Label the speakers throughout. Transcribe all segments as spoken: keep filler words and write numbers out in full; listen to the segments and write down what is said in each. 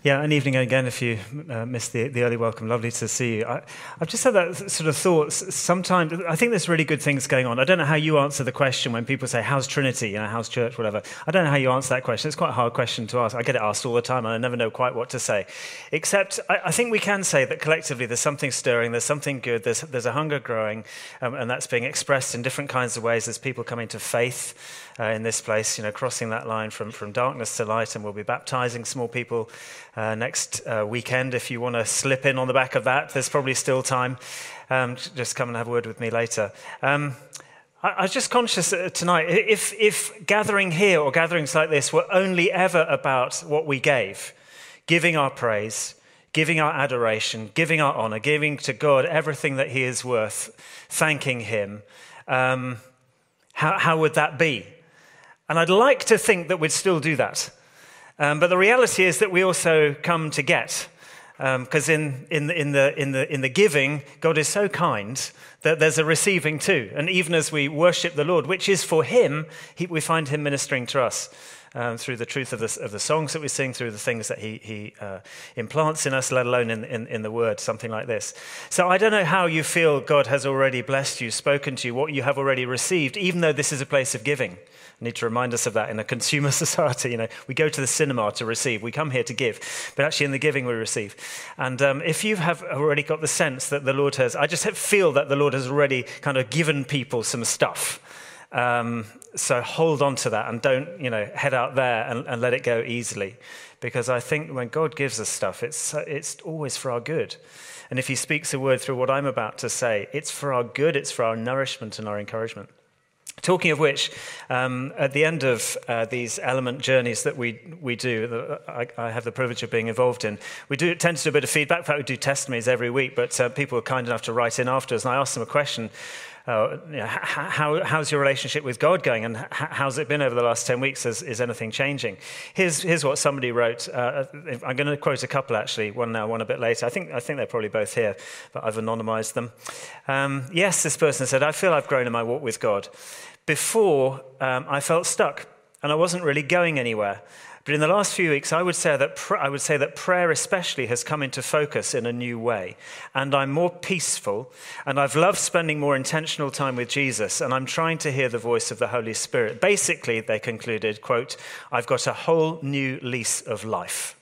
Speaker 1: Yeah, an evening again if you uh, missed the, the early welcome. Lovely to see you. I, I've just had that sort of thought. Sometimes, I think there's really good things going on. I don't know how you answer the question when people say, how's Trinity, you know, how's church, whatever. I don't know how you answer that question. It's quite a hard question to ask. I get it asked all the time and I never know quite what to say. Except I, I think we can say that collectively there's something stirring, there's something good, there's, there's a hunger growing, um, and that's being expressed in different kinds of ways as people coming to faith uh, in this place, you know, crossing that line from, from darkness to light, and we'll be baptizing small people Uh, next uh, weekend. If you want to slip in on the back of that, there's probably still time. Um, just come and have a word with me later. Um, I, I was just conscious uh, tonight, if, if gathering here or gatherings like this were only ever about what we gave, giving our praise, giving our adoration, giving our honor, giving to God everything that he is worth, thanking him, um, how, how would that be? And I'd like to think that we'd still do that. Um, but the reality is that we also come to get, because um, in, in, in, the, in, the, in the giving, God is so kind that there's a receiving too. And even as we worship the Lord, which is for him, he, we find him ministering to us um, through the truth of the, of the songs that we sing, through the things that he, he uh, implants in us, let alone in, in, in the word, something like this. So I don't know how you feel God has already blessed you, spoken to you, what you have already received, even though this is a place of giving. I need to remind us of that in a consumer society. You know, we go to the cinema to receive. We come here to give. But actually in the giving we receive. And um, if you have already got the sense that the Lord has, I just feel that the Lord has already kind of given people some stuff. Um, so hold on to that and don't, you know, head out there and, and let it go easily. Because I think when God gives us stuff, it's it's always for our good. And if he speaks a word through what I'm about to say, it's for our good, it's for our nourishment and our encouragement. Talking of which, um, at the end of uh, these element journeys that we we do, that I, I have the privilege of being involved in, we do tend to do a bit of feedback. In fact, we do testimonies every week, but uh, people are kind enough to write in after us, and I ask them a question. Uh, you know, how, how's your relationship with God going, and how's it been over the last ten weeks? Is, is anything changing? Here's, here's what somebody wrote. Uh, I'm going to quote a couple, actually, one now, one a bit later. I think, I think they're probably both here, but I've anonymized them. Um, yes, this person said, I feel I've grown in my walk with God. Before, um, I felt stuck, and I wasn't really going anywhere. But in the last few weeks, I would say that pr- I would say that prayer especially has come into focus in a new way. And I'm more peaceful, and I've loved spending more intentional time with Jesus, and I'm trying to hear the voice of the Holy Spirit. Basically, they concluded, quote, I've got a whole new lease of life.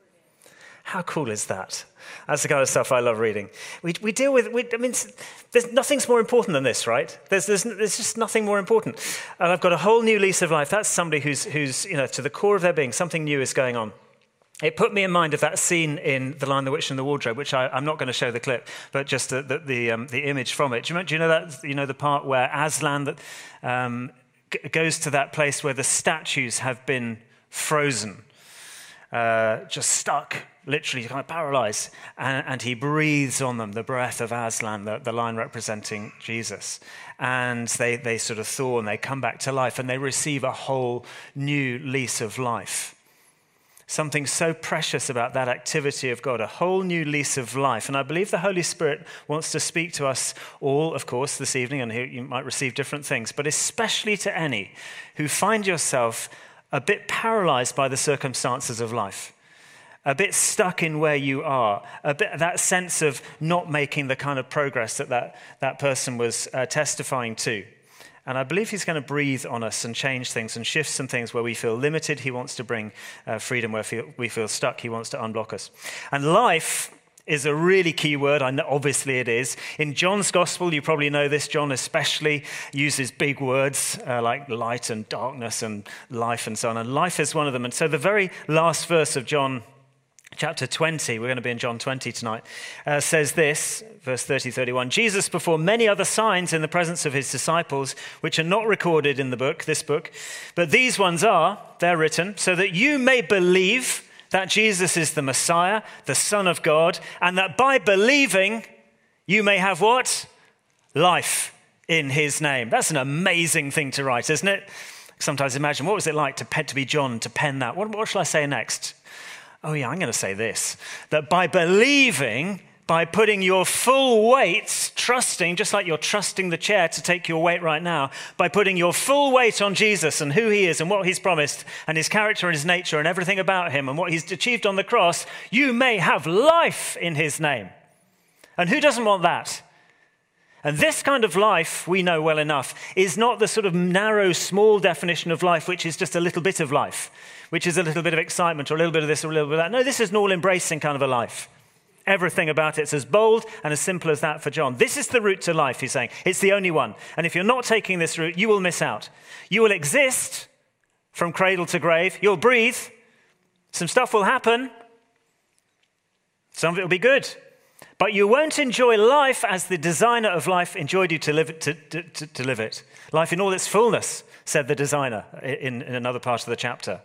Speaker 1: How cool is that? That's the kind of stuff I love reading. We we deal with, we, I mean, there's nothing's more important than this, right? There's, there's there's just nothing more important. And I've got a whole new lease of life. That's somebody who's who's you know to the core of their being, something new is going on. It put me in mind of that scene in The Lion, the Witch, and the Wardrobe, which I, I'm not going to show the clip, but just the the the, um, the image from it. Do you, remember, do you know that you know the part where Aslan that um, g- goes to that place where the statues have been frozen, uh, just stuck. Literally kind of paralyzed, and, and he breathes on them, the breath of Aslan, the, the lion representing Jesus. And they, they sort of thaw and they come back to life and they receive a whole new lease of life. Something so precious about that activity of God, a whole new lease of life. And I believe the Holy Spirit wants to speak to us all, of course, this evening, and you might receive different things, but especially to any who find yourself a bit paralyzed by the circumstances of life. A bit stuck in where you are, a bit that sense of not making the kind of progress that that, that person was uh, testifying to. And I believe he's going to breathe on us and change things and shift some things where we feel limited. He wants to bring uh, freedom where feel, we feel stuck. He wants to unblock us. And life is a really key word. I know, obviously it is. In John's gospel, you probably know this, John especially uses big words uh, like light and darkness and life and so on. And life is one of them. And so the very last verse of John chapter twenty, we're going to be in John twenty tonight, uh, says this, verse thirty, thirty-one, Jesus performed many other signs in the presence of his disciples, which are not recorded in the book, this book, but these ones are, they're written, so that you may believe that Jesus is the Messiah, the Son of God, and that by believing, you may have what? Life in his name. That's an amazing thing to write, isn't it? Sometimes imagine, what was it like to, pen, to be John, to pen that? What, what shall I say next? Oh yeah, I'm going to say this, that by believing by putting your full weight, trusting, just like you're trusting the chair to take your weight right now, by putting your full weight on Jesus and who he is and what he's promised and his character and his nature and everything about him and what he's achieved on the cross, you may have life in his name. And who doesn't want that? And this kind of life, we know well enough, is not the sort of narrow, small definition of life, which is just a little bit of life, which is a little bit of excitement or a little bit of this or a little bit of that. No, this is an all-embracing kind of a life. Everything about it's as bold and as simple as that for John. This is the route to life, he's saying. It's the only one. And if you're not taking this route, you will miss out. You will exist from cradle to grave. You'll breathe. Some stuff will happen. Some of it will be good. But you won't enjoy life as the designer of life enjoyed you to live it. To, to, to, to live it. Life in all its fullness, said the designer in, in another part of the chapter.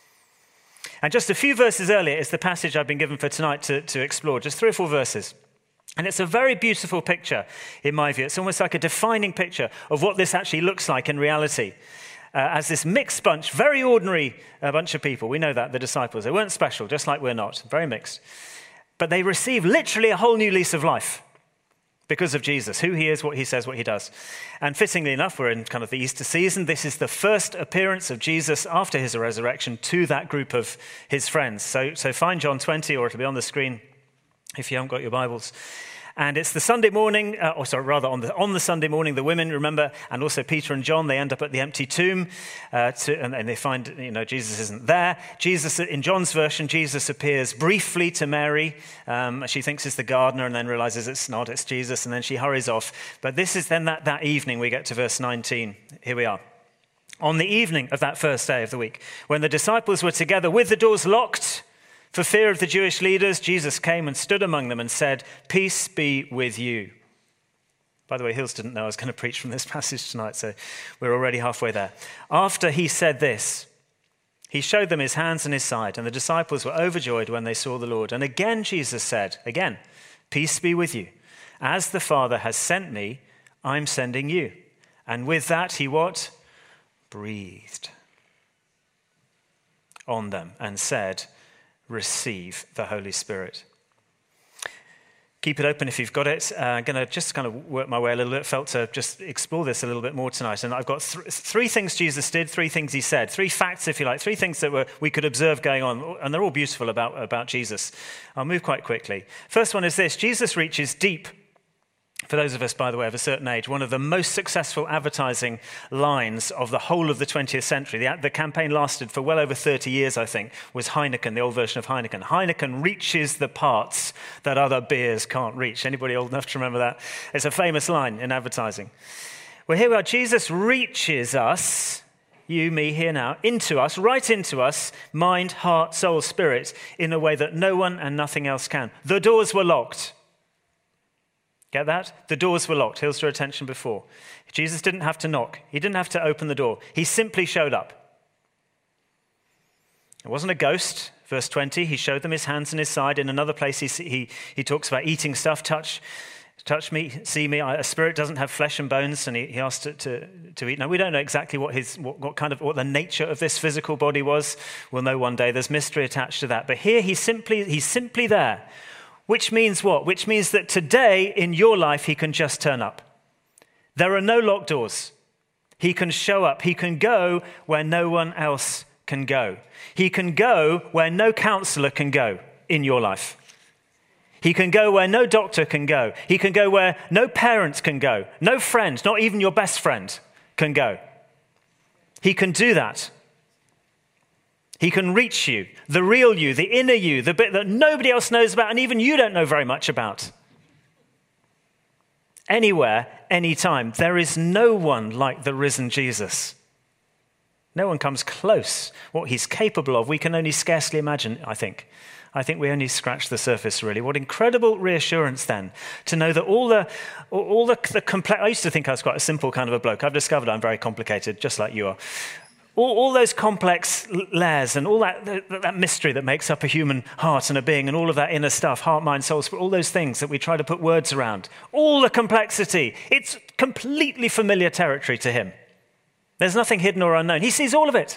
Speaker 1: And just a few verses earlier is the passage I've been given for tonight to, to explore, just three or four verses. And it's a very beautiful picture, in my view. It's almost like a defining picture of what this actually looks like in reality. Uh, as this mixed bunch, very ordinary uh, bunch of people. We know that, the disciples. They weren't special, just like we're not. Very mixed. But they receive literally a whole new lease of life because of Jesus, who he is, what he says, what he does. And fittingly enough, we're in kind of the Easter season. This is the first appearance of Jesus after his resurrection to that group of his friends. So, so find John twenty, or it'll be on the screen if you haven't got your Bibles. And it's the Sunday morning, uh, or sorry, rather on the, on the Sunday morning, the women, remember, and also Peter and John, they end up at the empty tomb, uh, to, and, and they find, you know, Jesus isn't there. Jesus, in John's version, Jesus appears briefly to Mary. Um, she thinks it's the gardener and then realizes it's not, it's Jesus, and then she hurries off. But this is then that, that evening, we get to verse nineteen. Here we are. On the evening of that first day of the week, when the disciples were together with the doors locked, for fear of the Jewish leaders, Jesus came and stood among them and said, "Peace be with you." By the way, Hills didn't know I was going to preach from this passage tonight, so we're already halfway there. After he said this, he showed them his hands and his side, and the disciples were overjoyed when they saw the Lord. And again Jesus said, again, "Peace be with you. As the Father has sent me, I'm sending you." And with that he what? Breathed on them and said, "Receive the Holy Spirit." Keep it open if you've got it. Uh, I'm going to just kind of work my way a little bit. Felt to just explore this a little bit more tonight. And I've got th- three things Jesus did, three things he said, three facts, if you like, three things that were, we could observe going on. And they're all beautiful about, about Jesus. I'll move quite quickly. First one is this. Jesus reaches deep. For those of us, by the way, of a certain age, one of the most successful advertising lines of the whole of the twentieth century, the, the campaign lasted for well over thirty years, I think, was Heineken, the old version of Heineken. Heineken reaches the parts that other beers can't reach. Anybody old enough to remember that? It's a famous line in advertising. Well, here we are. Jesus reaches us, you, me, here now, into us, right into us, mind, heart, soul, spirit, in a way that no one and nothing else can. The doors were locked. Get that? The doors were locked. Hills drew attention before. Jesus didn't have to knock. He didn't have to open the door. He simply showed up. It wasn't a ghost. Verse twenty, he showed them his hands and his side. In another place, he, he, he talks about eating stuff. Touch, touch me, see me. A spirit doesn't have flesh and bones, and he, he asked to, to, to eat. Now, we don't know exactly what his, what, what kind of, what the nature of this physical body was. We'll know one day. There's mystery attached to that. But here, he's simply, he's simply there. Which means what? Which means that today in your life, he can just turn up. There are no locked doors. He can show up. He can go where no one else can go. He can go where no counselor can go in your life. He can go where no doctor can go. He can go where no parents can go. No friend, not even your best friend, can go. He can do that. He can reach you, the real you, the inner you, the bit that nobody else knows about and even you don't know very much about. Anywhere, anytime. There is no one like the risen Jesus. No one comes close. What he's capable of, we can only scarcely imagine, I think. I think we only scratch the surface, really. What incredible reassurance, then, to know that all the, all the, the complex... I used to think I was quite a simple kind of a bloke. I've discovered I'm very complicated, just like you are. All, all those complex layers and all that, that, that mystery that makes up a human heart and a being and all of that inner stuff, heart, mind, soul, spirit, all those things that we try to put words around, all the complexity, it's completely familiar territory to him. There's nothing hidden or unknown. He sees all of it.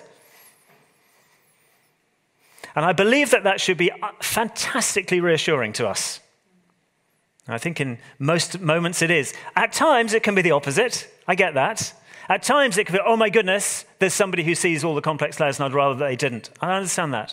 Speaker 1: And I believe that that should be fantastically reassuring to us. I think in most moments it is. At times it can be the opposite. I get that. At times it can be, oh my goodness, there's somebody who sees all the complex layers and I'd rather they didn't. I understand that.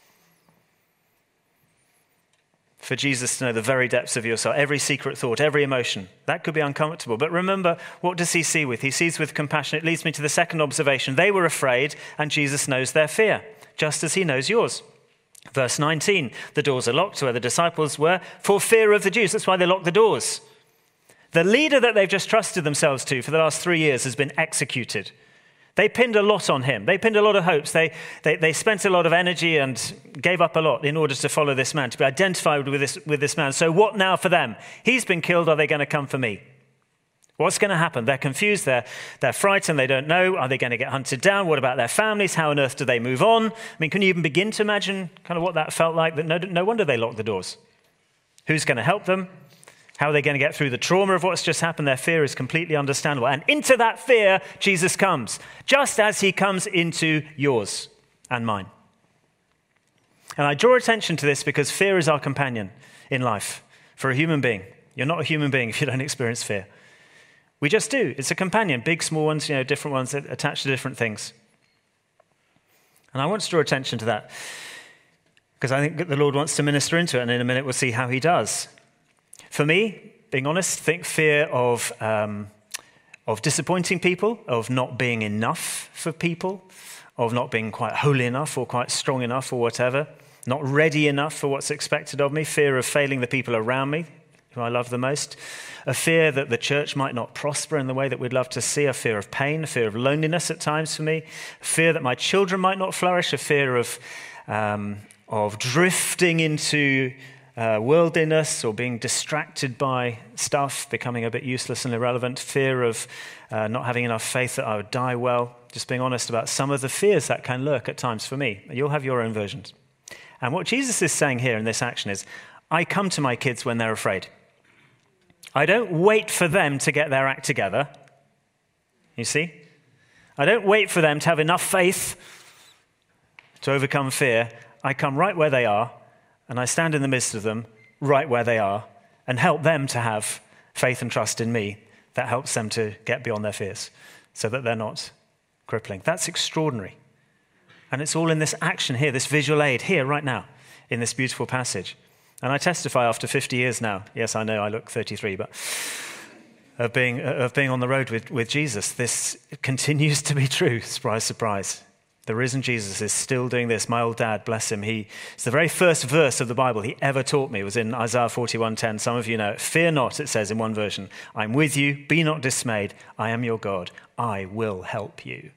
Speaker 1: For Jesus to know the very depths of your soul, every secret thought, every emotion, that could be uncomfortable. But remember, what does he see with? He sees with compassion. It leads me to the second observation. They were afraid, and Jesus knows their fear, just as he knows yours. Verse nineteen, the doors are locked where the disciples were for fear of the Jews. That's why they locked the doors. The leader that they've just trusted themselves to for the last three years has been executed. They pinned a lot on him. They pinned a lot of hopes. They, they, they spent a lot of energy and gave up a lot in order to follow this man, to be identified with this, with this man. So what now for them? He's been killed. Are they going to come for me? What's going to happen? They're confused. They're, they're frightened. They don't know. Are they going to get hunted down? What about their families? How on earth do they move on? I mean, can you even begin to imagine kind of what that felt like? That no, no wonder they locked the doors. Who's going to help them? How are they going to get through the trauma of what's just happened? Their fear is completely understandable. And into that fear, Jesus comes, just as he comes into yours and mine. And I draw attention to this because fear is our companion in life for a human being. You're not a human being if you don't experience fear. We just do. It's a companion, big, small ones, you know, different ones that attach to different things. And I want to draw attention to that because I think that the Lord wants to minister into it, and in a minute we'll see how he does. For me, being honest, think fear of, um, of disappointing people, of not being enough for people, of not being quite holy enough or quite strong enough or whatever, not ready enough for what's expected of me, fear of failing the people around me, who I love the most, a fear that the church might not prosper in the way that we'd love to see, a fear of pain, a fear of loneliness at times for me, a fear that my children might not flourish, a fear of, um, of drifting into Uh, worldliness or being distracted by stuff, becoming a bit useless and irrelevant, fear of uh, not having enough faith that I would die well, just being honest about some of the fears that can lurk at times for me. You'll have your own versions. And what Jesus is saying here in this action is, I come to my kids when they're afraid. I don't wait for them to get their act together. You see? I don't wait for them to have enough faith to overcome fear. I come right where they are, and I stand in the midst of them, right where they are, and help them to have faith and trust in me that helps them to get beyond their fears so that they're not crippling. That's extraordinary. And it's all in this action here, this visual aid here, right now, in this beautiful passage. And I testify after fifty years now, yes, I know I look thirty-three, but of being, of being on the road with, with Jesus, this continues to be true, surprise, surprise. The risen Jesus is still doing this. My old dad, bless him, he, it's the very first verse of the Bible he ever taught me. It was in Isaiah forty-one ten. Some of you know it. Fear not, it says in one version. I'm with you. Be not dismayed. I am your God. I will help you.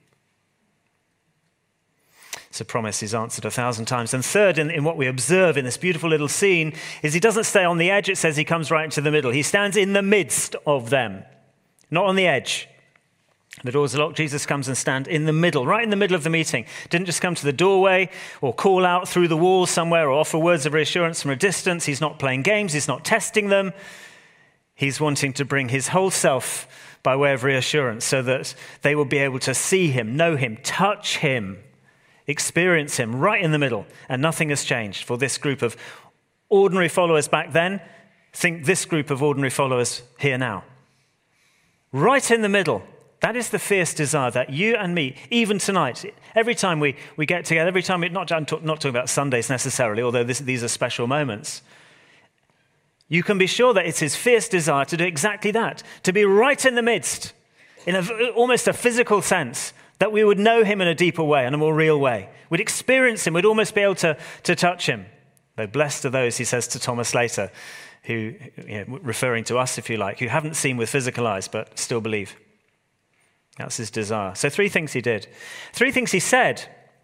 Speaker 1: It's a promise he's answered a thousand times. And third, in, in what we observe in this beautiful little scene, is he doesn't stay on the edge. It says he comes right into the middle. He stands in the midst of them, not on the edge. The doors are locked. Jesus comes and stands in the middle, right in the middle of the meeting. Didn't just come to the doorway or call out through the wall somewhere or offer words of reassurance from a distance. He's not playing games. He's not testing them. He's wanting to bring his whole self by way of reassurance so that they will be able to see him, know him, touch him, experience him right in the middle. And nothing has changed for this group of ordinary followers back then. Think this group of ordinary followers here now. Right in the middle. That is the fierce desire that you and me, even tonight, every time we, we get together, every time we, not, I'm talk, not talking about Sundays necessarily, although this, these are special moments, you can be sure that it's his fierce desire to do exactly that, to be right in the midst, in a, almost a physical sense, that we would know him in a deeper way, in a more real way. We'd experience him, we'd almost be able to, to touch him. Though blessed are those, he says to Thomas later, who, you know, referring to us, if you like, who haven't seen with physical eyes, but still believe. That's his desire. So three things he did. Three things he said.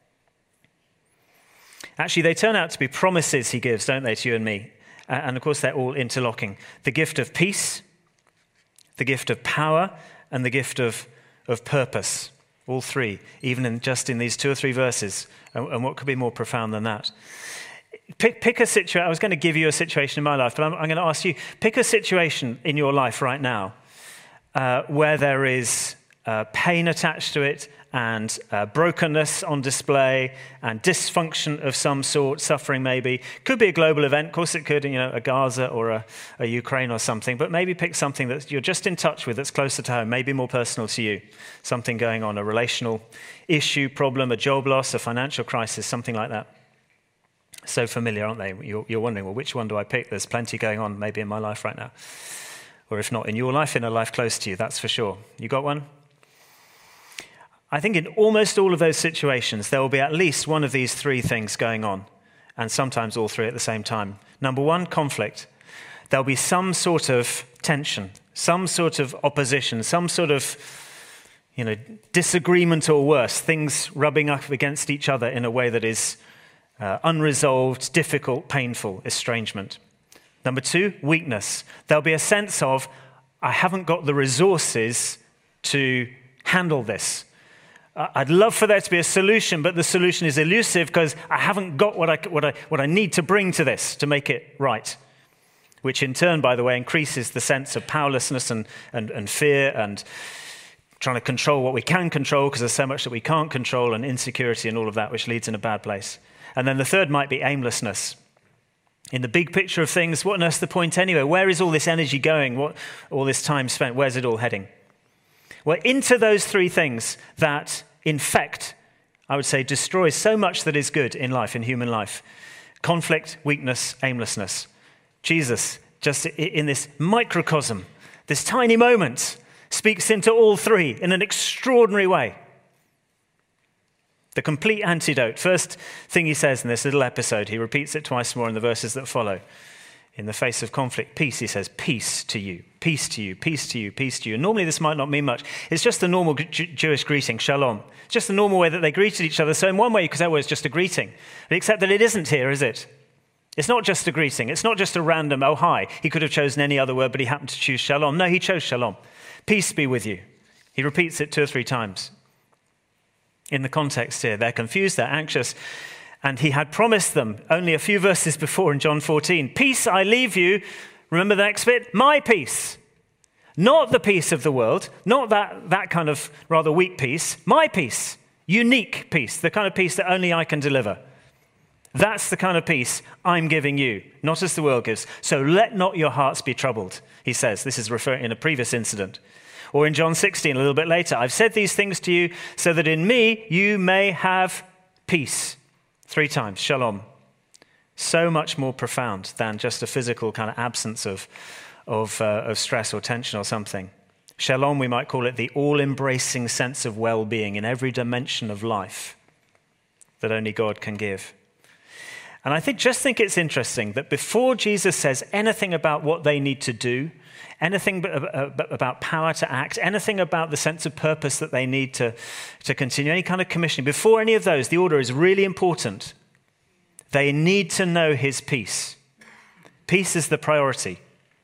Speaker 1: Actually, they turn out to be promises he gives, don't they, to you and me? And of course, they're all interlocking. The gift of peace, the gift of power, and the gift of, of purpose. All three, even in just in these two or three verses. And, and what could be more profound than that? Pick, pick a situation. I was going to give you a situation in my life, but I'm, I'm going to ask you, pick a situation in your life right now uh, where there is uh, pain attached to it, and uh, brokenness on display, and dysfunction of some sort, suffering maybe. Could be a global event. Of course it could, you know, a Gaza or a, a Ukraine or something, but maybe pick something that you're just in touch with that's closer to home, maybe more personal to you. Something going on, a relational issue, problem, a job loss, a financial crisis, something like that. So familiar, aren't they? You're, you're wondering, well, which one do I pick? There's plenty going on maybe in my life right now. Or if not in your life, in a life close to you, that's for sure. You got one? I think in almost all of those situations, there will be at least one of these three things going on, and sometimes all three at the same time. Number one, conflict. There'll be some sort of tension, some sort of opposition, some sort of, you know, disagreement or worse, things rubbing up against each other in a way that is uh, unresolved, difficult, painful, estrangement. Number two, weakness. There'll be a sense of, I haven't got the resources to handle this. I'd love for there to be a solution, but the solution is elusive because I haven't got what I, what, I, what I need to bring to this to make it right. Which in turn, by the way, increases the sense of powerlessness and, and, and fear and trying to control what we can control because there's so much that we can't control, and insecurity and all of that, which leads in a bad place. And then the third might be aimlessness. In the big picture of things, what on earth's the point anyway? Where is all this energy going? What, all this time spent, where's it all heading? Well, into those three things that infect, I would say, destroys so much that is good in life, in human life. Conflict, weakness, aimlessness. Jesus, just in this microcosm, this tiny moment, speaks into all three in an extraordinary way. The complete antidote. First thing he says in this little episode, he repeats it twice more in the verses that follow. In the face of conflict, peace, he says, peace to you, peace to you, peace to you, peace to you. And normally this might not mean much. It's just the normal J- Jewish greeting, shalom. It's just the normal way that they greeted each other. So in one way, you could say, well, it's just a greeting. Except that it isn't here, is it? It's not just a greeting. It's not just a random, oh, hi. He could have chosen any other word, but he happened to choose shalom. No, he chose shalom. Peace be with you. He repeats it two or three times. In the context here, they're confused, they're anxious. And he had promised them only a few verses before in John fourteen, peace I leave you. Remember the next bit? My peace. Not the peace of the world, not that, that kind of rather weak peace. My peace, unique peace, the kind of peace that only I can deliver. That's the kind of peace I'm giving you, not as the world gives. So let not your hearts be troubled, he says. This is referring in a previous incident. Or in John sixteen, a little bit later, I've said these things to you so that in me you may have peace. Three times, shalom. So much more profound than just a physical kind of absence of, of, uh, of stress or tension or something. Shalom, we might call it the all-embracing sense of well-being in every dimension of life that only God can give. And I think just think it's interesting that before Jesus says anything about what they need to do, anything about power to act, anything about the sense of purpose that they need to, to continue, any kind of commissioning. Before any of those, the order is really important. They need to know his peace. Peace is the priority.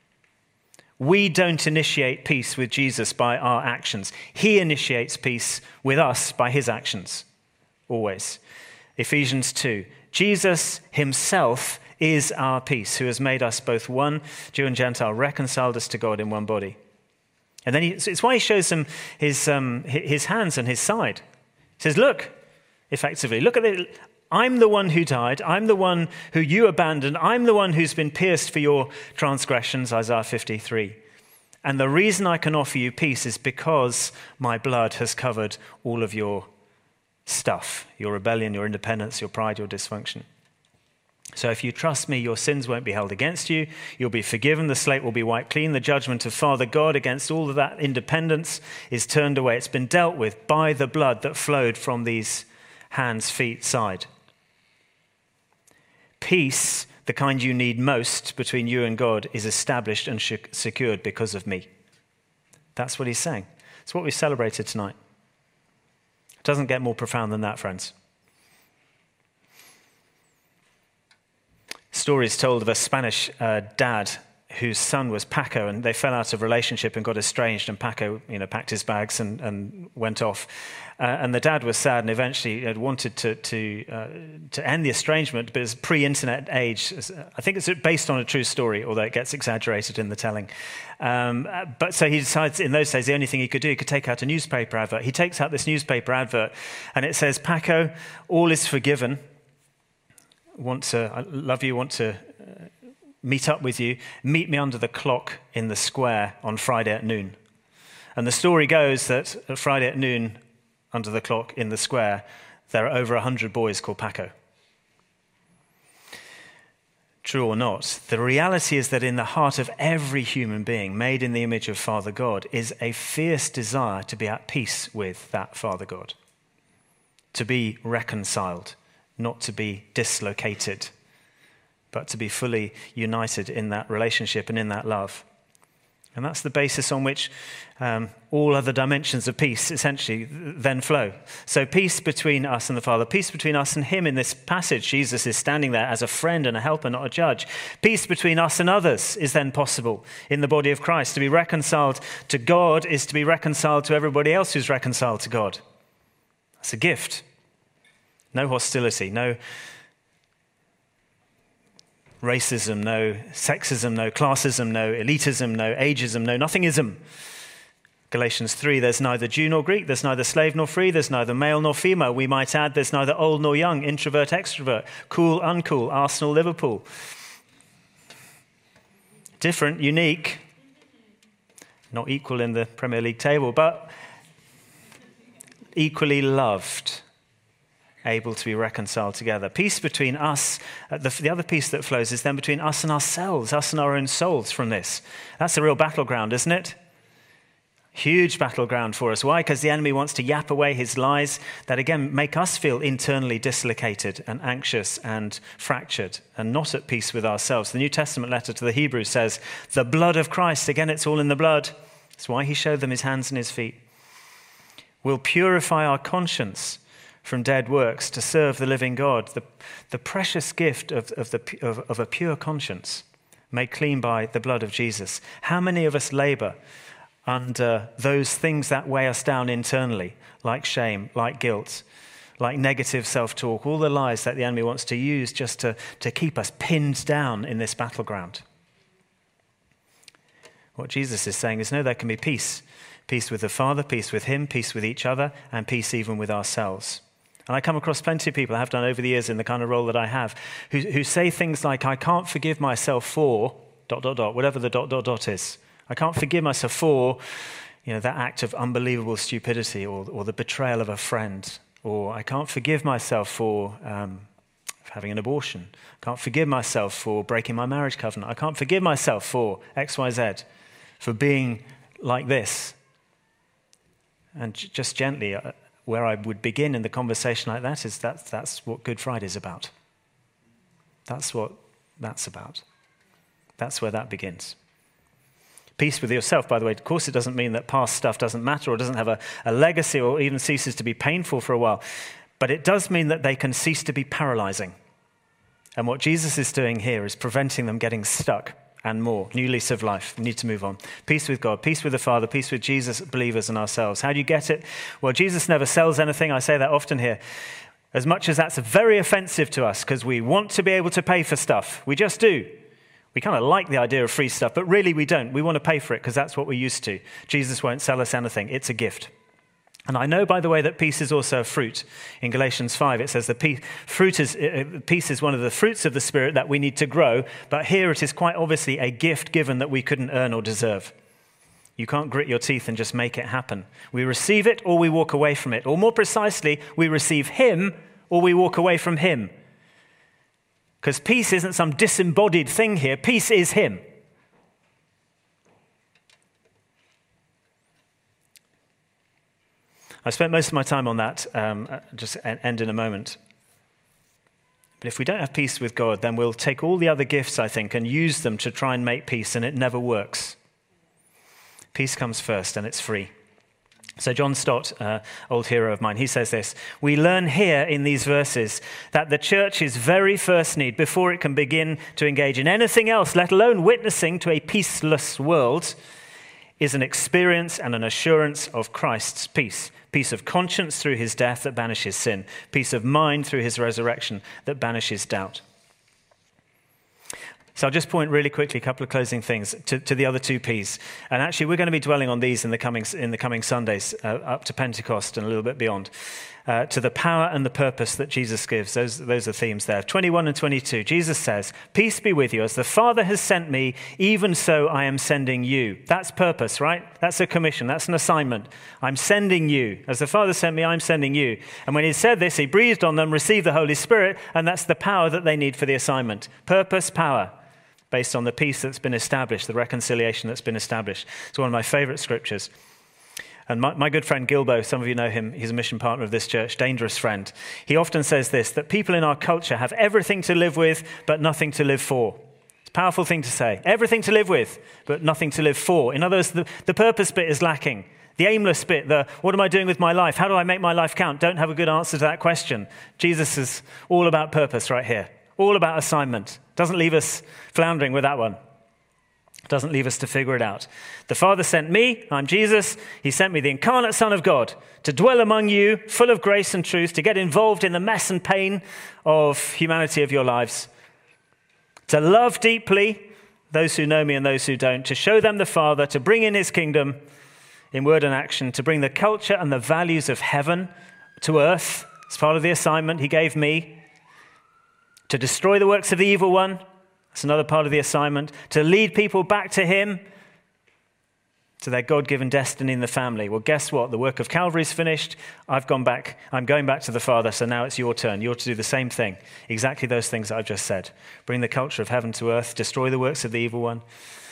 Speaker 1: We don't initiate peace with Jesus by our actions. He initiates peace with us by his actions, always. Ephesians two, Jesus himself is our peace, who has made us both one, Jew and Gentile, reconciled us to God in one body. And then he, it's why he shows them his, um, his hands and his side. He says, look, effectively, look at it. I'm the one who died. I'm the one who you abandoned. I'm the one who's been pierced for your transgressions, Isaiah fifty-three. And the reason I can offer you peace is because my blood has covered all of your stuff, your rebellion, your independence, your pride, your dysfunction. So if you trust me, your sins won't be held against you. You'll be forgiven. The slate will be wiped clean. The judgment of Father God against all of that independence is turned away. It's been dealt with by the blood that flowed from these hands, feet, side. Peace, the kind you need most between you and God, is established and secured because of me. That's what he's saying. It's what we celebrated tonight. It doesn't get more profound than that, friends. Stories told of a Spanish uh, dad whose son was Paco, and they fell out of relationship and got estranged, and Paco, you know, packed his bags and, and went off. Uh, and the dad was sad and eventually had wanted to to, uh, to end the estrangement, but it's pre-internet age. I think it's based on a true story, although it gets exaggerated in the telling. Um, but so he decides in those days the only thing he could do, he could take out a newspaper advert. He takes out this newspaper advert and it says, Paco, all is forgiven. Want to, I love you, want to uh, meet up with you. Meet me under the clock in the square on Friday at noon. And the story goes that at Friday at noon, under the clock in the square, there are over one hundred boys called Paco. True or not, the reality is that in the heart of every human being made in the image of Father God is a fierce desire to be at peace with that Father God, to be reconciled, not to be dislocated, but to be fully united in that relationship and in that love. And that's the basis on which um, all other dimensions of peace essentially then flow. So peace between us and the Father, peace between us and him in this passage. Jesus is standing there as a friend and a helper, not a judge. Peace between us and others is then possible in the body of Christ. To be reconciled to God is to be reconciled to everybody else who's reconciled to God. That's a gift. No hostility, no racism, no sexism, no classism, no elitism, no ageism, no nothingism. Galatians three, there's neither Jew nor Greek, there's neither slave nor free, there's neither male nor female. We might add there's neither old nor young, introvert, extrovert, cool, uncool, Arsenal, Liverpool. Different, unique, not equal in the Premier League table, but equally loved, able to be reconciled together. Peace between us, uh, the, the other peace that flows is then between us and ourselves, us and our own souls from this. That's a real battleground, isn't it? Huge battleground for us. Why? Because the enemy wants to yap away his lies that, again, make us feel internally dislocated and anxious and fractured and not at peace with ourselves. The New Testament letter to the Hebrews says, the blood of Christ, again, it's all in the blood. That's why he showed them his hands and his feet. Will purify our conscience from dead works to serve the living God. The, the precious gift of, of, the, of, of a pure conscience made clean by the blood of Jesus. How many of us labor under those things that weigh us down internally, like shame, like guilt, like negative self-talk, all the lies that the enemy wants to use just to, to keep us pinned down in this battleground? What Jesus is saying is, no, there can be peace. Peace with the Father, peace with him, peace with each other, and peace even with ourselves. And I come across plenty of people, I have done over the years in the kind of role that I have, who, who say things like, I can't forgive myself for, dot, dot, dot, whatever the dot, dot, dot is. I can't forgive myself for, you know, that act of unbelievable stupidity or, or the betrayal of a friend. Or I can't forgive myself for um, having an abortion. I can't forgive myself for breaking my marriage covenant. I can't forgive myself for X, Y, Z, for being like this. And j- just gently, uh, where I would begin in the conversation like that is that that's what Good Friday is about. That's what that's about. That's where that begins. Peace with yourself, by the way, of course it doesn't mean that past stuff doesn't matter or doesn't have a, a legacy or even ceases to be painful for a while. But it does mean that they can cease to be paralyzing. And what Jesus is doing here is preventing them getting stuck and more. New lease of life. We need to move on. Peace with God, peace with the Father, peace with Jesus, believers, and ourselves. How do you get it? Well, Jesus never sells anything. I say that often here. As much as that's very offensive to us because we want to be able to pay for stuff. We just do. We kind of like the idea of free stuff, but really we don't. We want to pay for it because that's what we're used to. Jesus won't sell us anything. It's a gift. And I know, by the way, that peace is also a fruit. In Galatians five, it says the peace, fruit is, uh, peace is one of the fruits of the Spirit that we need to grow, but here it is quite obviously a gift given that we couldn't earn or deserve. You can't grit your teeth and just make it happen. We receive it or we walk away from it. Or more precisely, we receive him or we walk away from him. Because peace isn't some disembodied thing here. Peace is him. I spent most of my time on that, um, just end in a moment. But if we don't have peace with God, then we'll take all the other gifts, I think, and use them to try and make peace, and it never works. Peace comes first, and it's free. So John Stott, uh, old hero of mine, he says this: we learn here in these verses that the church's very first need, before it can begin to engage in anything else, let alone witnessing to a peaceless world, is an experience and an assurance of Christ's peace. Peace of conscience through his death that banishes sin. Peace of mind through his resurrection that banishes doubt. So I'll just point really quickly, a couple of closing things, to, to the other two P's. And actually, we're going to be dwelling on these in the coming, in the coming Sundays, uh, up to Pentecost and a little bit beyond. Uh, to the power and the purpose that Jesus gives. Those, those are themes there. twenty-one and twenty-two, Jesus says, peace be with you. As the Father has sent me, even so I am sending you. That's purpose, right? That's a commission. That's an assignment. I'm sending you. As the Father sent me, I'm sending you. And when he said this, he breathed on them, received the Holy Spirit, and that's the power that they need for the assignment. Purpose, power, based on the peace that's been established, the reconciliation that's been established. It's one of my favorite scriptures. And my, my good friend Gilbo, some of you know him, he's a mission partner of this church, dangerous friend. He often says this, that people in our culture have everything to live with, but nothing to live for. It's a powerful thing to say. Everything to live with, but nothing to live for. In other words, the, the purpose bit is lacking. The aimless bit, the what am I doing with my life? How do I make my life count? Don't have a good answer to that question. Jesus is all about purpose right here. All about assignment. Doesn't leave us floundering with that one. Doesn't leave us to figure it out. The Father sent me, I'm Jesus. He sent me, the incarnate Son of God, to dwell among you, full of grace and truth, to get involved in the mess and pain of humanity of your lives, to love deeply those who know me and those who don't, to show them the Father, to bring in his kingdom in word and action, to bring the culture and the values of heaven to earth. It's part of the assignment he gave me. To destroy the works of the evil one, that's another part of the assignment. To lead people back to him, to their God-given destiny in the family. Well, guess what? The work of Calvary's finished. I've gone back. I'm going back to the Father, so now it's your turn. You're to do the same thing. Exactly those things I've just said. Bring the culture of heaven to earth, destroy the works of the evil one,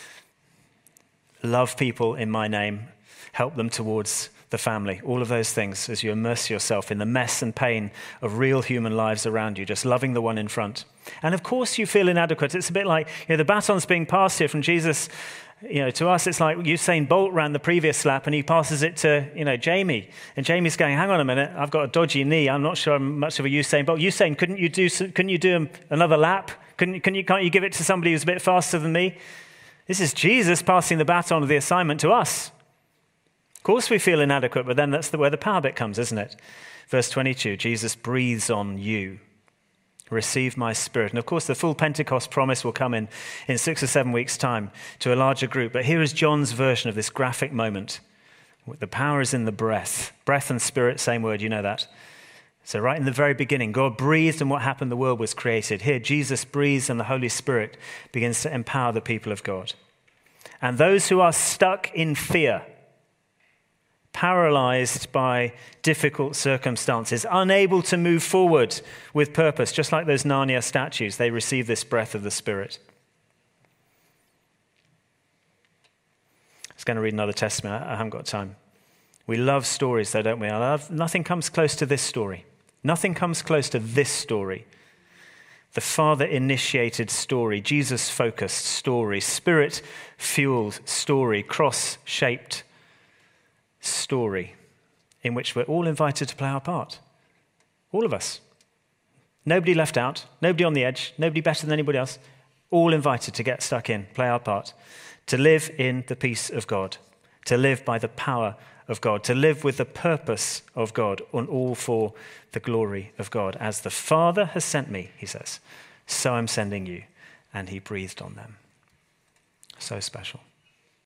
Speaker 1: love people in my name, help them towards the family, all of those things as you immerse yourself in the mess and pain of real human lives around you, just loving the one in front. And of course you feel inadequate. It's a bit like, you know, the baton's being passed here from Jesus. You know, to us, it's like Usain Bolt ran the previous lap and he passes it to, you know, Jamie. And Jamie's going, hang on a minute, I've got a dodgy knee. I'm not sure I'm much of a Usain Bolt. Usain, couldn't you do, couldn't you do another lap? Couldn't, can you, can't you give it to somebody who's a bit faster than me? This is Jesus passing the baton of the assignment to us. Of course we feel inadequate, but then that's the, where the power bit comes, isn't it? Verse twenty-two, Jesus breathes on you. Receive my spirit. And of course, the full Pentecost promise will come in in six or seven weeks' time to a larger group. But here is John's version of this graphic moment. The power is in the breath. Breath and spirit, same word, you know that. So right in the very beginning, God breathed and what happened? The world was created. Here, Jesus breathes and the Holy Spirit begins to empower the people of God. And those who are stuck in fear, paralyzed by difficult circumstances, unable to move forward with purpose, just like those Narnia statues, they receive this breath of the Spirit. I was going to read another testimony. I haven't got time. We love stories, though, don't we? I love, nothing comes close to this story. Nothing comes close to this story. The Father-initiated story, Jesus-focused story, Spirit-fueled story, cross-shaped story in which we're all invited to play our part. All of us. Nobody left out, nobody on the edge, nobody better than anybody else. All invited to get stuck in, play our part, to live in the peace of God, to live by the power of God, to live with the purpose of God, and all for the glory of God. As the Father has sent me, he says, so I'm sending you. And he breathed on them. So special.